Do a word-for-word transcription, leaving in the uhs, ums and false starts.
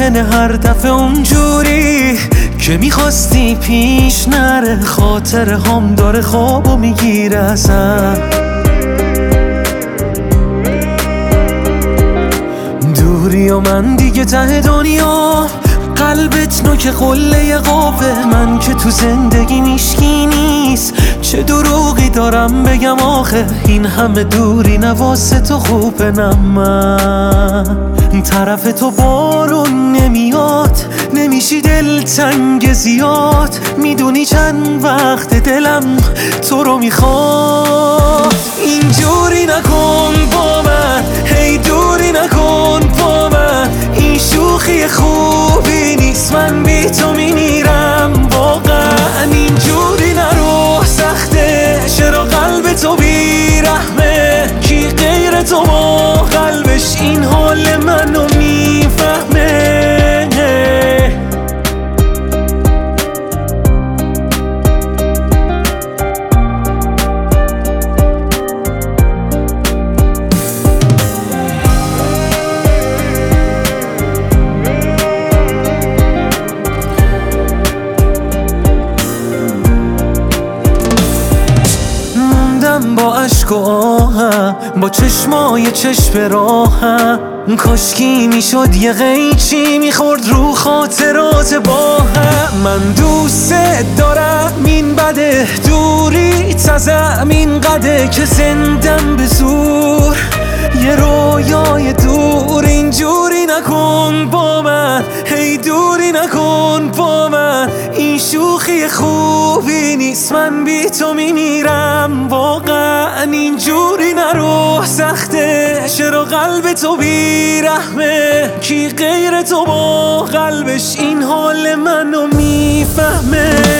ممکنه هر دفعه اونجوری که میخواستی پیش نره، خاطر هم داره خوابو میگیره ازم. دوری و من دیگه ته دنیا، قلبت نوک قله قافه، من که تو زندگی میشکی نیست، چه دروغی دارم بگم آخه، این همه دوری نواسه تو خوبه. نه من طرف تو بارون نمیاد، نمیشی دلتنگ زیاد، میدونی چند وقت دلم تو رو میخواد. اینجوری نکن با من، هی دوری نکن با من، این شوخی خوبی نیست، من بی تو میمیرم واقعا. اینجوری نرو، سخته چرا قلب تو بیرحمه، کی غیر تو ما قلبش این حال منو میفهمه. با عشق و آهم، با چشمای چشم راهم، کاشکی میشد یه قیچی میخورد رو خاطرات با هم. من دوست دارم، این بده دوری تزم این قده که زندم به زور، یه رویای دور. اینجوری نکن با من، هی دوری نکن با من، این شوخی خوبی نیست، من بی تو میمیرم واقعا. اینجوری نرو، سخته چرا قلب تو بیرحمه، کی غیر تو با قلبش این حال منو میفهمه.